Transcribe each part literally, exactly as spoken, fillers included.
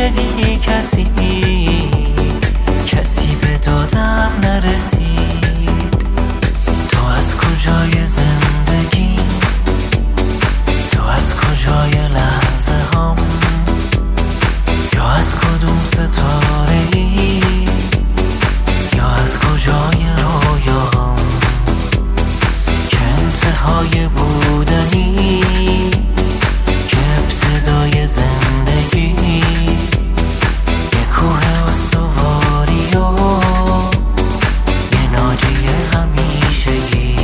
عاشقی کسی کسی به دادم نرسید. تو از کجای زندگی، تو از کجای لحظه هام، یا از کدوم ستاره ای، یا از کجای رویام که انتهای بودنی، که ابتدای زندگی، یه کوه استواری و یه ناجی همیشگی.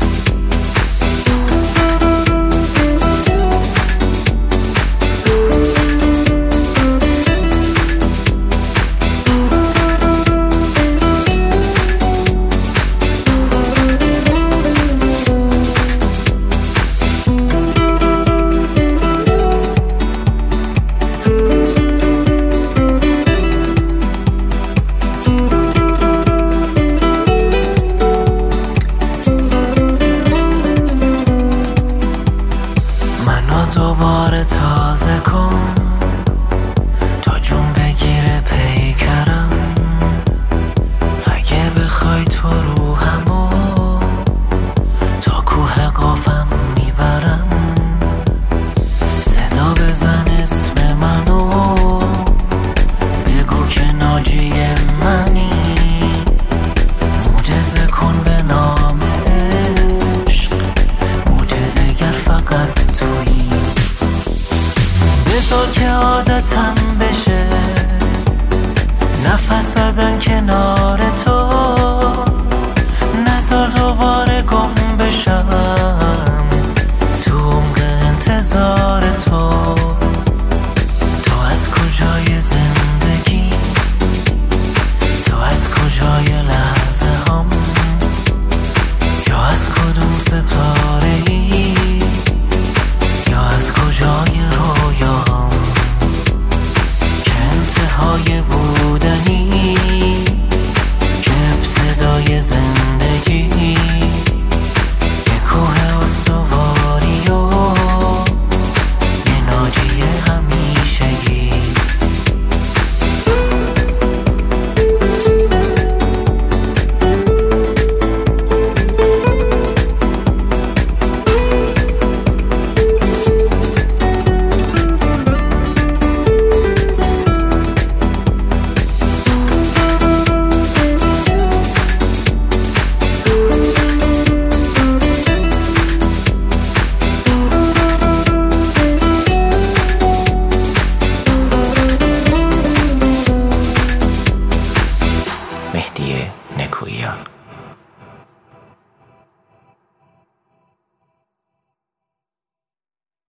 منو دوباره تازه کن تا جون بگیره پیکرم. اگه بخوای تو روحمو تا کوه قافم میبرم. صدا بزن اسم منو، بگو که ناجی منی. معجزه کن به نام عشق، معجزه گر فقط تویی. بذار که عادتم بشه نفس زدن کنار تو، نذار دوباره گم بشم تو عمق انتظار تو. تو از کجای زندگی، تو از کجای لحظه هام، یا از کدوم ستاره ای، یا از کجای رویام که انتهای بودنی، که ابتدای زندگی، یه کوه استواری و یه ناجی همیشگی. مهدی نکویان.